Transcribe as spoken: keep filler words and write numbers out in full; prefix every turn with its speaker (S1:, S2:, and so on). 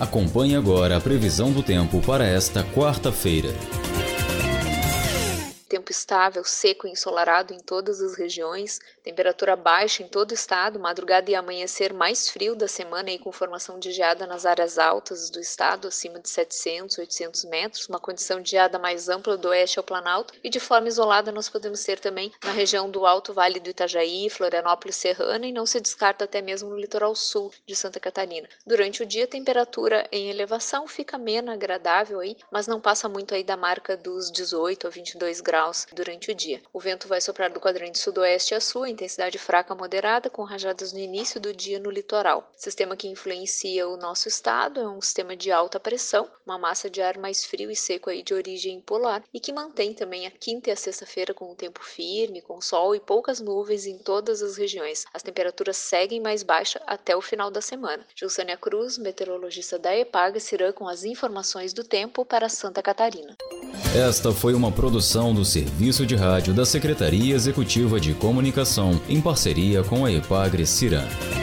S1: Acompanhe agora a previsão do tempo para esta quarta-feira.
S2: Tempo estável, seco e ensolarado em todas as regiões, temperatura baixa em todo o estado, madrugada e amanhecer mais frio da semana e com formação de geada nas áreas altas do estado, acima de setecentos, oitocentos metros, uma condição de geada mais ampla do oeste ao Planalto e de forma isolada nós podemos ter também na região do Alto Vale do Itajaí, Florianópolis Serrana e não se descarta até mesmo no litoral sul de Santa Catarina. Durante o dia a temperatura em elevação fica amena, agradável aí, mas não passa muito aí da marca dos dezoito a vinte e dois graus durante o dia. O vento vai soprar do quadrante sudoeste a sul, intensidade fraca a moderada, com rajadas no início do dia no litoral. O sistema que influencia o nosso estado é um sistema de alta pressão, uma massa de ar mais frio e seco aí de origem polar e que mantém também a quinta e a sexta-feira com um tempo firme, com sol e poucas nuvens em todas as regiões. As temperaturas seguem mais baixas até o final da semana. Gilsânia Cruz, meteorologista da EPAGRE-Cirã, com as informações do tempo para Santa Catarina.
S1: Esta foi uma produção do Serviço de Rádio da Secretaria Executiva de Comunicação, em parceria com a EPAGRE-Cirã.